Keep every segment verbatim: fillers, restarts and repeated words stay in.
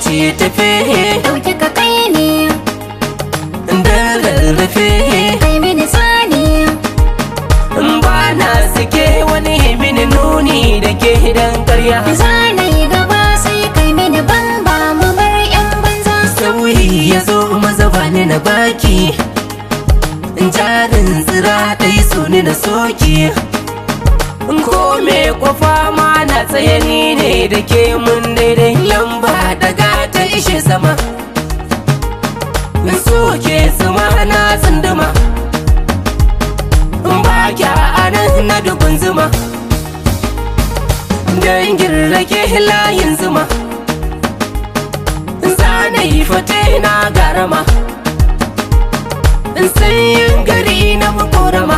ce tafe dauki ka kai ne da rarrafe kai mini sani ba na sake wani mini nuni da ke dan karya zanai gaba sai kai mini bamba mu bar yan banza sauyi ya zo maza bani na baki jarin tsira ɗai su ni na soki ko me kwafa ma na tsaye ni ne da ke mun daidai lamba daga ta ishe sama soke sama na tsunduma ba kya anan na dukun zuma dangin rake layin zuma zanayi fate na garama sanyin gari na makorama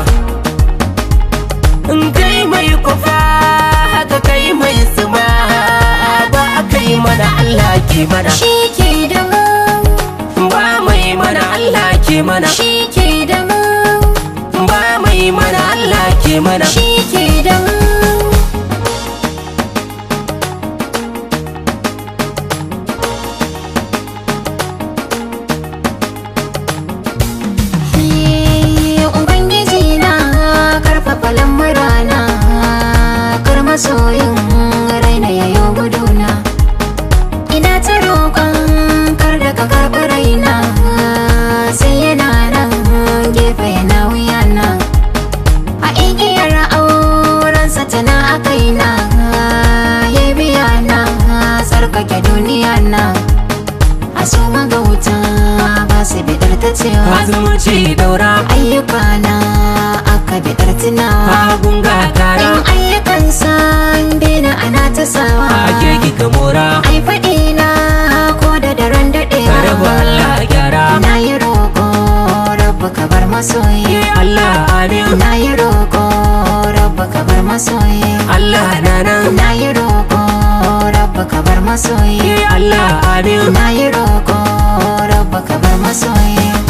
kai mai kufa haka kai mai suma ba kai mana Allah ke mana shi ke da mu ba mai mana Allah ke mana shi ke da mu ba mai mana Allah ke mana shi ke da mu masoyin raina yayo guduna ina ta roƙon kar da ka karɓi raina sai yana nan gefe yana wuyana a igiyar aurensa tana a kaina ya biya na tsarkake duniya na a so magauta ba su bidar ta cewa zumunci daura ayyuka na aka bidar tunawa gunga tara ayyukan san dena ana ta sawa ake kika mora ai faɗi na ko da daren daɗewa rabu Allah gyara na yi roƙo rabu ka bar masoyi Allah amin na yi roƙo rabu ka bar masoyi Allah na nan na yi roƙo rabu ka bar masoyi Allah amin na yi roƙo rabu ka bar masoyi